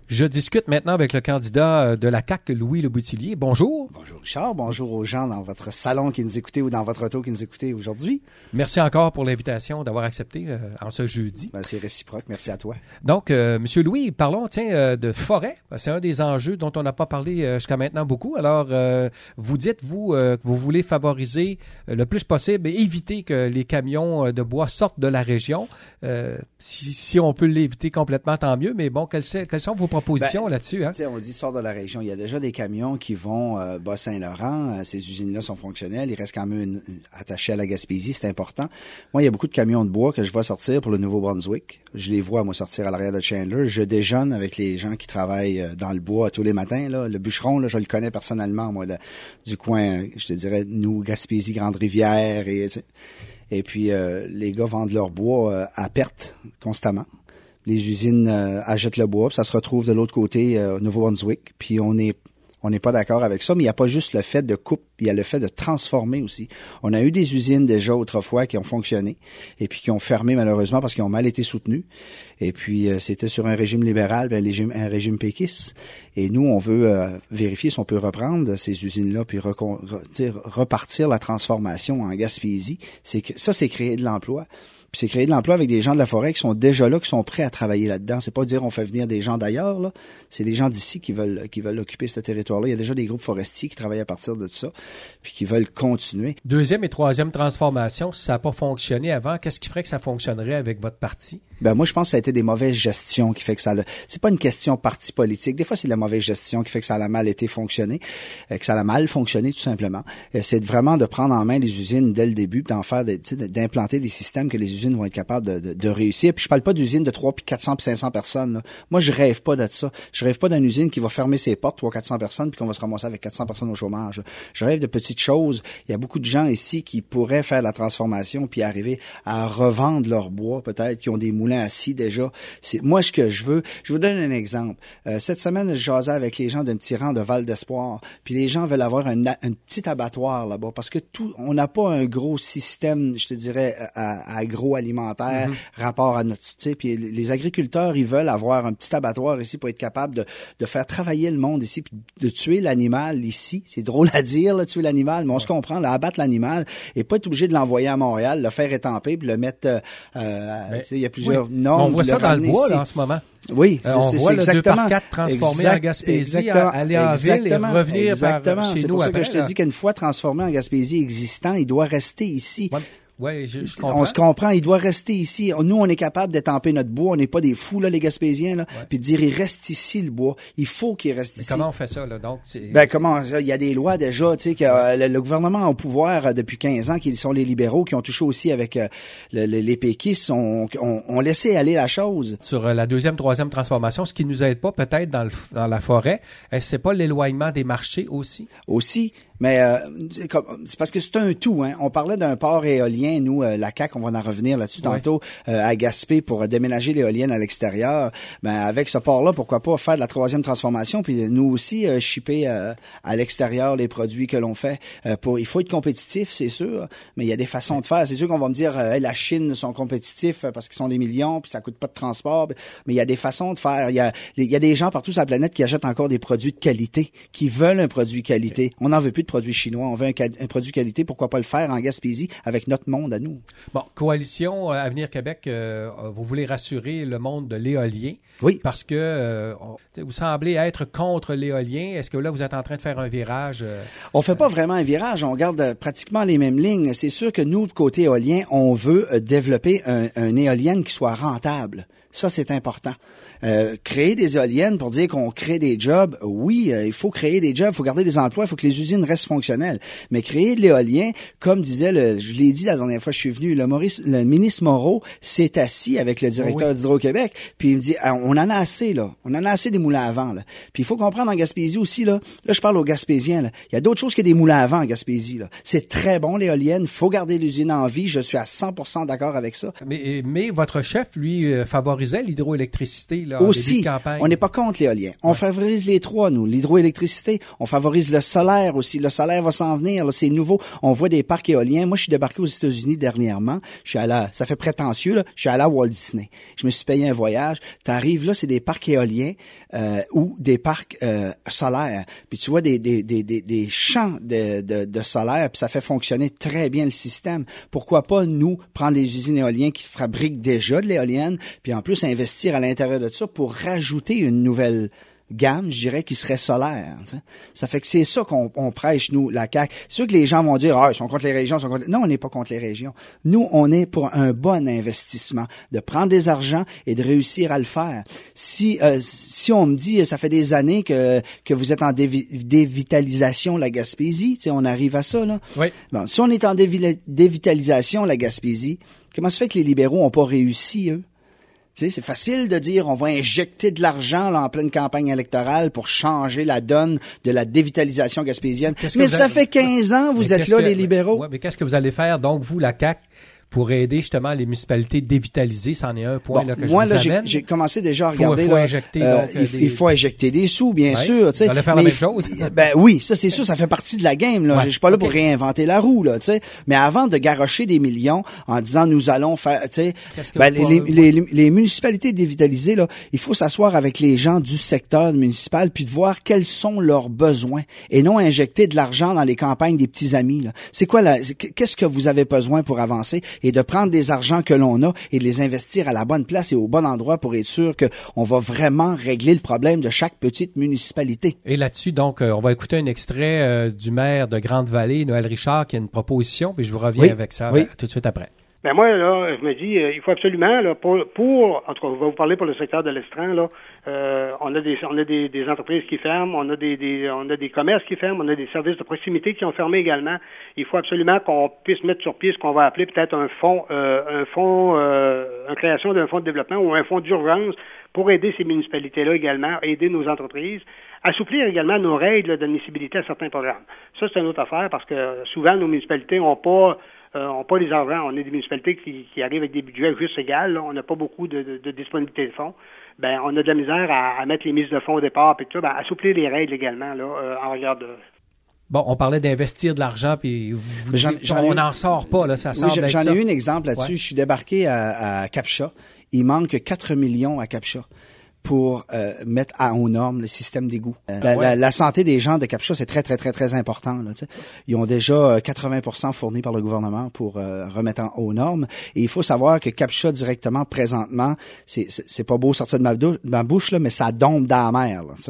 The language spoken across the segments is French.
Je discute maintenant avec le candidat de la CAQ, Louis Leboutillier. Bonjour. Bonjour Richard, bonjour aux gens dans votre salon qui nous écoutez ou dans votre auto qui nous écoutez aujourd'hui. Merci encore pour l'invitation d'avoir accepté en ce jeudi. Ben, c'est réciproque, merci à toi. Donc, Monsieur Louis, parlons de forêt. C'est un des enjeux dont on n'a pas parlé jusqu'à maintenant beaucoup. Alors, vous dites, vous, que vous voulez favoriser le plus possible et éviter que les camions de bois sortent de la région. Si on peut l'éviter complètement, tant mieux. Mais bon, quelles sont vos propositions là-dessus? Hein? On dit sort de la région. Il y a déjà des camions qui vont Bas-Saint-Laurent. Ces usines-là sont fonctionnelles. Ils restent quand même attachés à la Gaspésie. C'est important. Moi, il y a beaucoup de camions de bois que je vois sortir pour le Nouveau-Brunswick. Je les vois, moi, sortir à l'arrière de Chandler. Je déjeune avec les gens qui travaillent dans le bois tous les matins. Là. Le bûcheron, là, je le connais personnellement, moi, du coin, je te dirais, nous, Gaspésie, Grande-Rivière. Et puis, les gars vendent leur bois à perte constamment. Les usines achètent le bois, puis ça se retrouve de l'autre côté au Nouveau-Brunswick. Puis on n'est pas d'accord avec ça, mais il n'y a pas juste le fait de coupe, il y a le fait de transformer aussi. On a eu des usines déjà autrefois qui ont fonctionné et puis qui ont fermé malheureusement parce qu'ils ont mal été soutenus. Et puis c'était sur un régime libéral, un régime péquiste. Et nous, on veut vérifier si on peut reprendre ces usines-là puis repartir la transformation en Gaspésie. C'est créer de l'emploi. Puis c'est créer de l'emploi avec des gens de la forêt qui sont déjà là, qui sont prêts à travailler là-dedans. C'est pas dire on fait venir des gens d'ailleurs, là. C'est des gens d'ici qui veulent occuper ce territoire-là. Il y a déjà des groupes forestiers qui travaillent à partir de ça, puis qui veulent continuer. Deuxième et troisième transformation, si ça n'a pas fonctionné avant, qu'est-ce qui ferait que ça fonctionnerait avec votre parti? Ben moi, je pense que ça a été des mauvaises gestions qui fait que c'est pas une question parti politique. Des fois, c'est de la mauvaise gestion qui fait que ça a mal été fonctionné, que ça a mal fonctionné tout simplement. C'est vraiment de prendre en main les usines dès le début, d'implanter des systèmes que les usines vont être capables de réussir. Puis je parle pas d'usines de 300, puis 400, puis 500 personnes. Là. Moi, je rêve pas de ça. Je rêve pas d'une usine qui va fermer ses portes, 300, 400 personnes, puis qu'on va se ramasser avec 400 personnes au chômage. Je rêve de petites choses. Il y a beaucoup de gens ici qui pourraient faire la transformation puis arriver à revendre leur bois, peut-être, qui ont des moulins assis déjà. C'est moi ce que je veux. Je vous donne un exemple. Cette semaine, je jasais avec les gens d'un petit rang de Val d'Espoir, puis les gens veulent avoir un petit abattoir là-bas parce que on n'a pas un gros système, je te dirais, agroalimentaire, rapport à notre, tu sais, puis les agriculteurs, ils veulent avoir un petit abattoir ici pour être capable de faire travailler le monde ici, puis de tuer l'animal ici. C'est drôle à dire, là, tuer l'animal, mais on se comprend, là, abattre l'animal et pas être obligé de l'envoyer à Montréal, le faire étamper, puis le mettre, il y a plusieurs normes. On voit ça dans le bois, là, en ce moment. Oui, on voit le 2x4 transformé en Gaspésie, aller en ville et revenir par chez nous. C'est pour ça après, que je te dis qu'une fois transformé en Gaspésie existant, il doit rester ici. Oui, je comprends. On se comprend, il doit rester ici. Nous, on est capable d'étamper notre bois. On n'est pas des fous, là, les Gaspésiens, là. Puis de dire, il reste ici, le bois. Il faut qu'il reste ici. Comment on fait ça, là? Donc, comment? Il y a des lois déjà, tu sais, que le gouvernement au pouvoir depuis 15 ans, qui sont les libéraux, qui ont touché aussi avec les péquistes, ont laissé aller la chose. Sur la deuxième, troisième transformation, ce qui nous aide pas, peut-être, dans la forêt, est-ce que c'est pas l'éloignement des marchés aussi? Aussi. Mais c'est parce que c'est un tout. Hein. On parlait d'un port éolien, nous, la CAQ, on va en revenir là-dessus tantôt, à Gaspé pour déménager l'éolienne à l'extérieur. Ben avec ce port-là, pourquoi pas faire de la troisième transformation, puis nous aussi shipper à l'extérieur les produits que l'on fait. Il faut être compétitif, c'est sûr, mais il y a des façons de faire. C'est sûr qu'on va me dire, la Chine sont compétitifs parce qu'ils sont des millions, puis ça coûte pas de transport, mais il y a des façons de faire. Il y a des gens partout sur la planète qui achètent encore des produits de qualité, qui veulent un produit qualité. On n'en veut plus de produits chinois. On veut un produit qualité. Pourquoi pas le faire en Gaspésie avec notre monde à nous? Bon, Coalition Avenir Québec, vous voulez rassurer le monde de l'éolien. Oui. Parce que vous semblez être contre l'éolien. Est-ce que là, vous êtes en train de faire un virage? On fait pas vraiment un virage. On garde pratiquement les mêmes lignes. C'est sûr que nous, côté éolien, on veut développer un éolienne qui soit rentable. Ça, c'est important. Créer des éoliennes pour dire qu'on crée des jobs, oui, il faut créer des jobs, il faut garder des emplois, il faut que les usines restent fonctionnelles. Mais créer de l'éolien, comme disait, je l'ai dit la dernière fois que je suis venu, le ministre Moreau s'est assis avec le directeur d'Hydro-Québec, puis il me dit, on en a assez, là. On en a assez des moulins à vent, là. Puis il faut comprendre en Gaspésie aussi, là je parle aux Gaspésiens, là. Il y a d'autres choses que des moulins à vent en Gaspésie, là. C'est très bon, l'éolienne, faut garder l'usine en vie, je suis à 100% d'accord avec ça. Mais votre chef, lui, favorise favorisait l'hydroélectricité là, aussi, en début de campagne. On n'est pas contre l'éolien. On favorise les trois, nous. L'hydroélectricité, on favorise le solaire aussi. Le solaire va s'en venir, là, c'est nouveau. On voit des parcs éoliens. Moi, je suis débarqué aux États-Unis dernièrement. Ça fait prétentieux, là. Je suis allé à Walt Disney. Je me suis payé un voyage. T'arrives là, c'est des parcs éoliens ou des parcs solaires. Puis tu vois des champs de solaire, puis ça fait fonctionner très bien le système. Pourquoi pas, nous, prendre les usines éoliennes qui fabriquent déjà de l'éolienne, puis en plus investir à l'intérieur de ça pour rajouter une nouvelle gamme, je dirais, qui serait solaire. T'sais. Ça fait que c'est ça qu'on prêche, nous, la CAQ. C'est sûr que les gens vont dire, ils sont contre les régions, Non, on n'est pas contre les régions. Nous, on est pour un bon investissement, de prendre des argents et de réussir à le faire. Si on me dit, ça fait des années que vous êtes en dévitalisation, la Gaspésie, on arrive à ça, là. Oui. Bon, si on est en dévitalisation, la Gaspésie, comment se fait que les libéraux n'ont pas réussi, eux? Tu sais, c'est facile de dire on va injecter de l'argent là, en pleine campagne électorale pour changer la donne de la dévitalisation gaspésienne. Mais ça fait 15 ans, vous êtes là, les libéraux. Ouais, mais qu'est-ce que vous allez faire, donc, vous, la CAQ, pour aider justement les municipalités dévitaliser? C'en est un point là, que moi, je vous amène. J'ai commencé déjà à regarder. Il faut injecter des sous, bien sûr. Vous allez faire la même chose. Ben oui, ça c'est sûr, ça fait partie de la game. Là. Je suis pas là pour réinventer la roue. Là, mais avant de garrocher des millions en disant nous allons faire... les municipalités dévitalisées, là, il faut s'asseoir avec les gens du secteur municipal puis de voir quels sont leurs besoins et non injecter de l'argent dans les campagnes des petits amis. Là. C'est quoi qu'est-ce que vous avez besoin pour avancer? Et de prendre des argents que l'on a et de les investir à la bonne place et au bon endroit pour être sûr qu'on va vraiment régler le problème de chaque petite municipalité. Et là-dessus, donc, on va écouter un extrait du maire de Grande-Vallée, Noël Richard, qui a une proposition, puis je vous reviens avec ça tout de suite après. Ben moi, là, je me dis, il faut absolument, là, pour, en tout cas, je vais vous parler pour le secteur de l'Estran, là, on a des entreprises qui ferment, on a des commerces qui ferment, on a des services de proximité qui ont fermé également. Il faut absolument qu'on puisse mettre sur pied ce qu'on va appeler peut-être une création d'un fonds de développement ou un fonds d'urgence pour aider ces municipalités-là également, aider nos entreprises, assouplir également nos règles d'admissibilité à certains programmes. Ça, c'est une autre affaire parce que souvent, nos municipalités n'ont pas les argents. On est des municipalités qui arrivent avec des budgets juste égales. Là. On n'a pas beaucoup de disponibilité de fonds. Ben, on a de la misère à mettre les mises de fonds au départ et tout ça. Ben, assouplir les règles également là, en regard de... Bon, on parlait d'investir de l'argent, puis on n'en sort pas. Là, ça sort j'en ai eu un exemple là-dessus. Ouais. Je suis débarqué à Captcha. Il manque 4 millions à Captcha pour mettre aux normes le système d'égout. La santé des gens de Captcha, c'est très, très, très, très important. Là, ils ont déjà 80% fournis par le gouvernement pour remettre aux normes. Et il faut savoir que Captcha, directement, présentement, c'est pas beau sortir de ma bouche, là, mais ça dombe dans la mer. Là,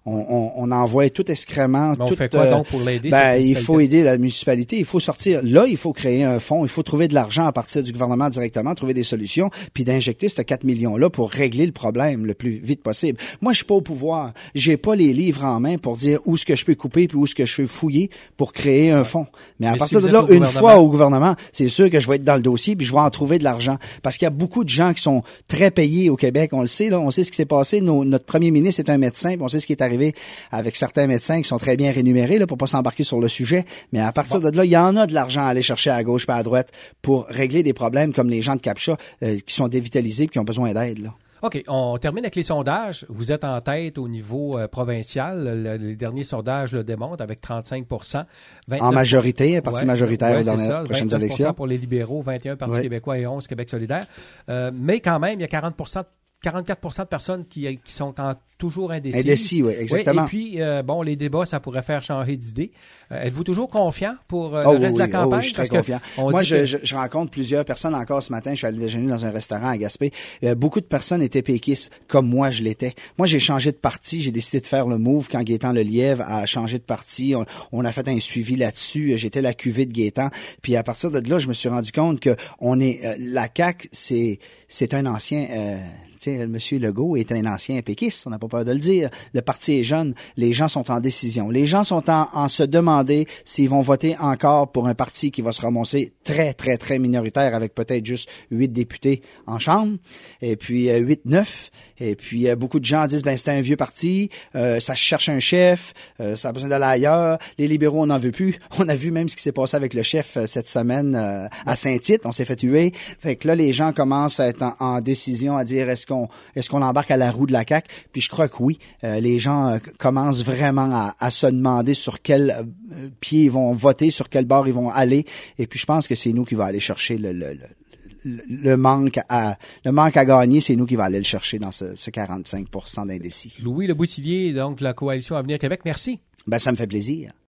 on envoie tout excrément. On fait quoi donc pour l'aider? Il faut aider la municipalité. Il faut sortir. Là, il faut créer un fonds. Il faut trouver de l'argent à partir du gouvernement directement, trouver des solutions, puis d'injecter ces 4 millions-là pour régler le problème le plus vite possible. Moi, je suis pas au pouvoir. J'ai pas les livres en main pour dire où ce que je peux couper puis où ce que je peux fouiller pour créer un fonds. Mais à partir de là, une fois au gouvernement, c'est sûr que je vais être dans le dossier puis je vais en trouver de l'argent. Parce qu'il y a beaucoup de gens qui sont très payés au Québec. On le sait, là. On sait ce qui s'est passé. Notre premier ministre est un médecin puis on sait ce qui est arrivé avec certains médecins qui sont très bien rémunérés là, pour pas s'embarquer sur le sujet. Mais à partir de là, il y en a de l'argent à aller chercher à gauche et à droite pour régler des problèmes comme les gens de Captcha qui sont dévitalisés et qui ont besoin d'aide. Là. OK, on termine avec les sondages. Vous êtes en tête au niveau provincial. Les derniers sondages le démontrent avec 35 en majorité, un parti majoritaire aux dernières prochaines élections. Pour les libéraux, 21 Parti québécois et 11 Québec solidaire. Mais quand même, il y a 44 de personnes qui sont toujours indécises. Indécis, oui, exactement. Oui, et puis, les débats, ça pourrait faire changer d'idée. Êtes-vous toujours confiant pour le reste de la campagne? Oui, je suis très confiant. Moi, je rencontre plusieurs personnes encore ce matin. Je suis allé déjeuner dans un restaurant à Gaspé. Beaucoup de personnes étaient péquistes, comme moi, je l'étais. Moi, j'ai changé de parti. J'ai décidé de faire le move quand Gaétan Lelièvre a changé de parti. On a fait un suivi là-dessus. J'étais la cuvée de Gaétan. Puis à partir de là, je me suis rendu compte que la CAQ, c'est un ancien... M. Legault est un ancien péquiste, on n'a pas peur de le dire. Le parti est jeune, les gens sont en décision. Les gens sont en se demander s'ils vont voter encore pour un parti qui va se ramasser très, très, très minoritaire avec peut-être juste 8 députés en chambre, et puis 8-9. Et puis beaucoup de gens disent, c'est un vieux parti, ça cherche un chef, ça a besoin d'aller ailleurs. Les libéraux, on n'en veut plus. On a vu même ce qui s'est passé avec le chef cette semaine à Saint-Tite, on s'est fait tuer. Fait que là, les gens commencent à être en décision, à dire, est-ce qu'on embarque à la roue de la CAQ? Puis je crois que oui. Les gens commencent vraiment à se demander sur quel pied ils vont voter, sur quel bord ils vont aller. Et puis je pense que c'est nous qui va aller chercher le manque à gagner, c'est nous qui va aller le chercher dans ce 45% d'indécis. Louis Le Boutillier, donc la Coalition Avenir Québec, merci. Ça me fait plaisir.